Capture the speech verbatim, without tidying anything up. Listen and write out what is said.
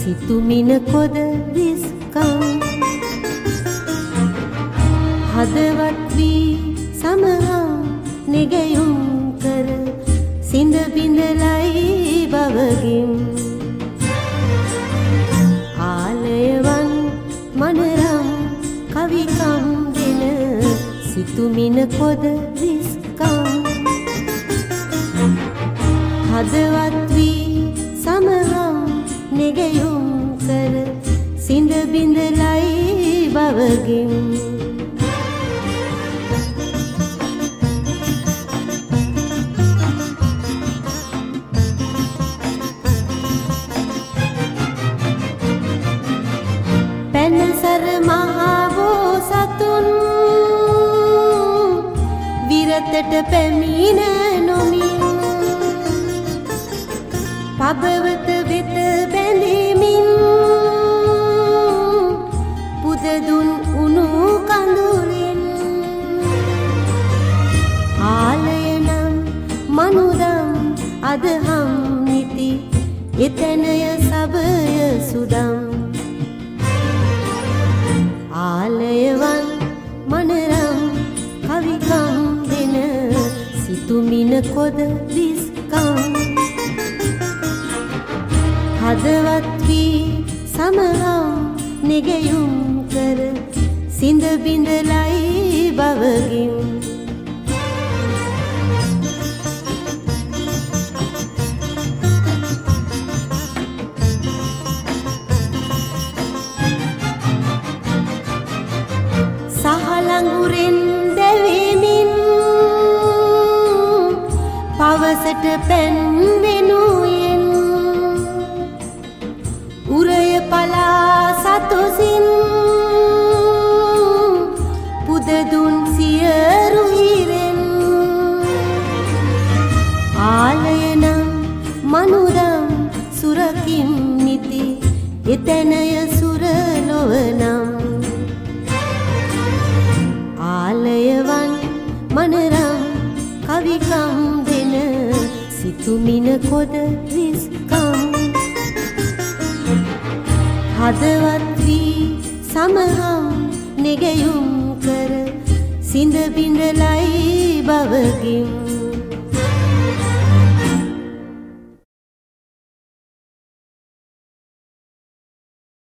සිතුමින කොද විස්කම් හදවත් වී සමහම් නෙගයුම් කර සිඳ බිඳලයි බවගින් ආලයවන් මනරම් කවිකම් දෙන සිතුමින කොද විස්කම් හදවත් වී සමහම් නෙගයුම් කර සිඳ බිඳලයි බවගින් පැනසර මහා බෝසතුන් විරතට පැමිණ නොමින් පබවත වෙත බැඳෙමින් පුදදුන් උණු කඳුලෙන් ආලය නම් මනුදම් අදහම් නිති එතනය සබය සුදම් ආලයවන් මනරම් කවිකම් දෙන සිතුමින කොද විස්කම් හදවත් වී සමහම් නෙගයුම් කර සිඳ බිඳලයි බවගින් සහලඟුරෙන් දැවෙමින් පවසට පැන් වෙනුයෙන් උරය පලා සතොසින් පුදදුන් සියරු හිරෙන් ආලය නම් මනුරම් සුරකින් නිති එතැනය සුරලොව නම් ආලයවන් මනරම් කවිකම් දෙන සිතුමින කොද විස්කම් හදවත් වී සමහම් නෙගයුම් කර සිඳ බිඳලයි බවගින්